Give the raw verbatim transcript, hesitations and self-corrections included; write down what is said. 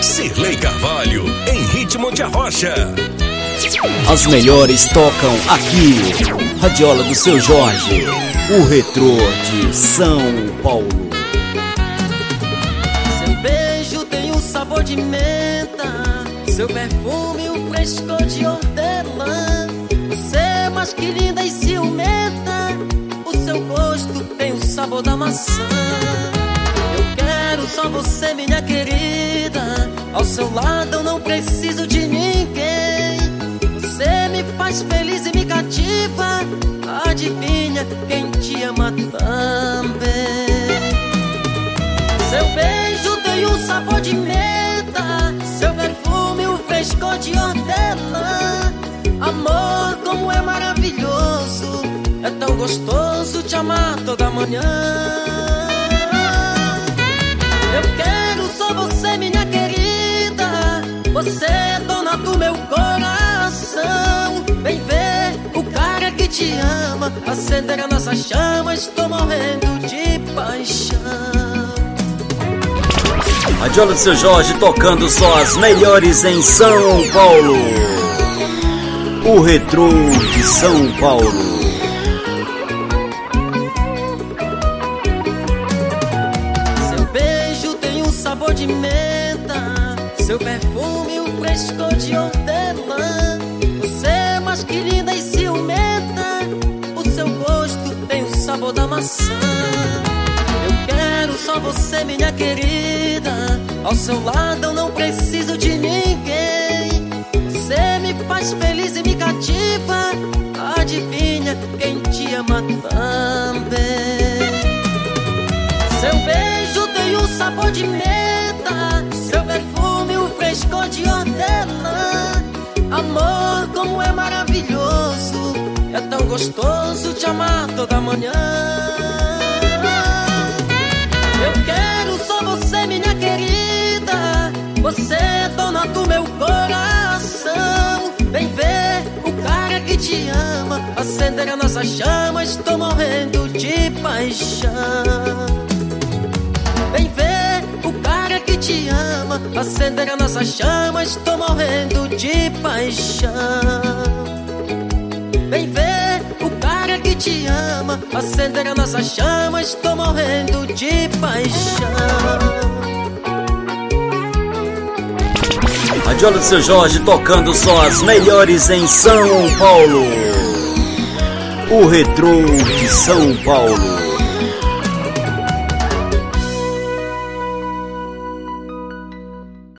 Cirlei Carvalho, em ritmo de arrocha. As melhores tocam aqui. Radiola do Seu Jorge, o retrô de São Paulo. Seu beijo tem um sabor de menta, seu perfume um frescor de hortelã. Você é mais que linda e ciumenta, o seu gosto tem o sabor da maçã. Eu quero só você, minha querida, ao seu lado eu não preciso de ninguém. Você me faz feliz e me cativa, adivinha quem te ama também. Seu beijo tem um sabor de menta, seu perfume um frescor de hortelã. Amor, como é maravilhoso, é tão gostoso te amar toda manhã. Eu quero só você, minha querida, você é dona do meu coração. Vem ver o cara que te ama, acender a nossa chama, estou morrendo de paixão. Radiola do Seu Jorge tocando só as melhores em São Paulo. O retrô de São Paulo. Seu beijo tem um sabor de menta, seu perfume um frescor de hortelã. Você é mais que linda e ciumenta, o seu gosto tem o sabor da maçã. Eu quero só você, minha querida, ao seu lado eu não preciso de ninguém. Você me faz feliz e me cativa, adivinha quem te ama também. Seu beijo tem um sabor de menta, seu perfume um frescor de hortelã. Amor, como é maravilhoso, é tão gostoso te amar toda manhã. Eu quero só você, minha querida, você é dona do meu coração. Vem ver o cara que te ama, acender a nossa chama, estou morrendo de paixão. Vem ver o cara que te ama, acender a nossa chama, estou morrendo de paixão. Vem ver o cara que te ama, acender a nossa chama, estou morrendo de paixão. Radiola do Seu Jorge tocando só as melhores em São Paulo. O retrô de São Paulo.